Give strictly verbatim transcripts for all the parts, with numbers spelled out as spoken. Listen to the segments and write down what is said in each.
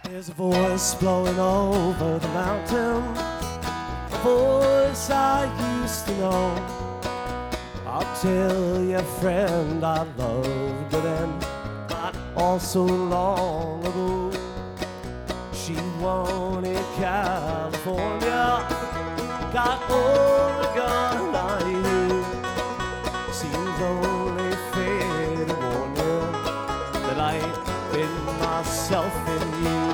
There's a voice blowing over the mountain, a voice I used to know. I'll tell you, friend, I loved her then, not all so long ago. She wanted California, got Oregon, I knew. Seems only fair to warn you that I ain't been myself in you.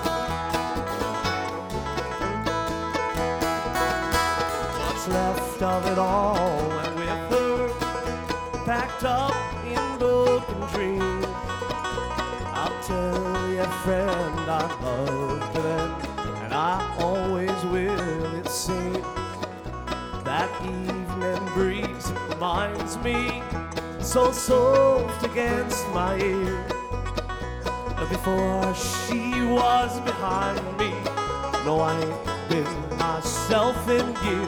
What's left of it all went with her, packed up in broken dreams. I'll tell you, friend, I loved her then, and I always will, it seems. That evening breeze reminds me, so soft against my ear. Before she was behind me, no, I ain't been myself in you.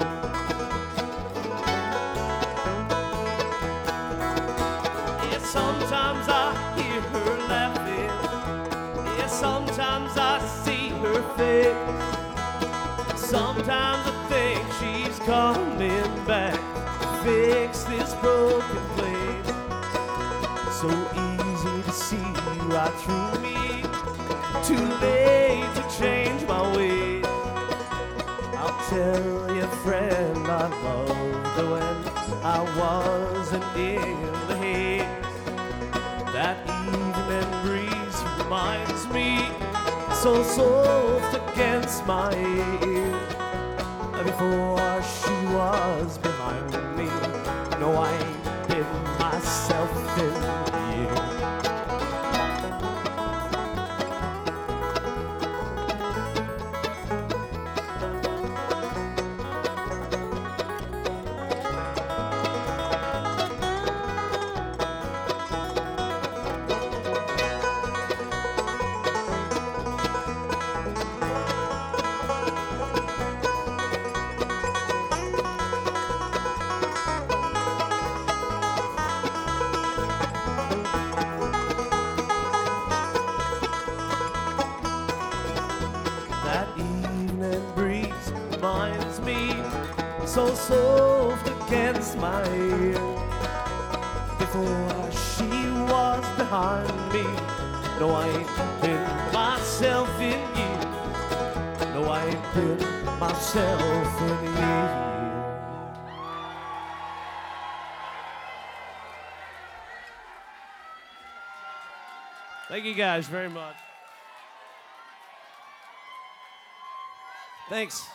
Yeah, sometimes I hear her laughing. Yeah, sometimes I see her face. Sometimes I think she's coming back to fix this broken place. So easy to see right through me, too late to change my ways. I'll tell you, friend, I loved her when I wasn't in the haze. That evening breeze reminds me, so soft against my ear. Before she was behind me, no, I ain't been myself in you. So soft against my ear. Before she was behind me, no, I ain't been myself in you. No, I ain't been myself in you. Thank you guys very much. Thanks.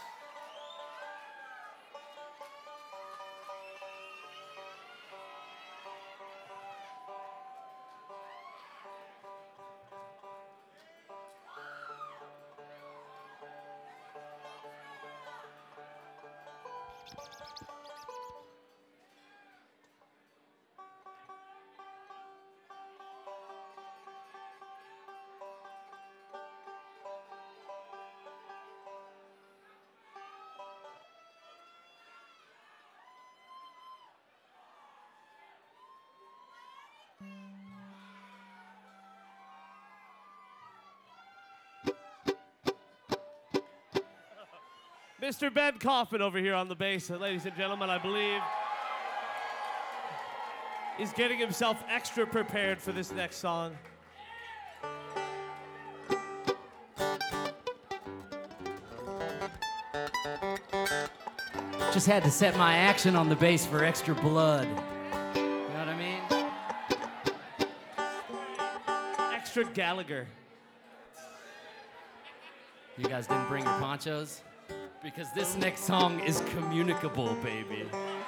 Mister Ben Kaufman over here on the bass, ladies and gentlemen, I believe. He's getting himself extra prepared for this next song. Just had to set my action on the bass for extra blood. You know what I mean? Extra Gallagher. You guys didn't bring your ponchos? Because this next song is communicable, baby.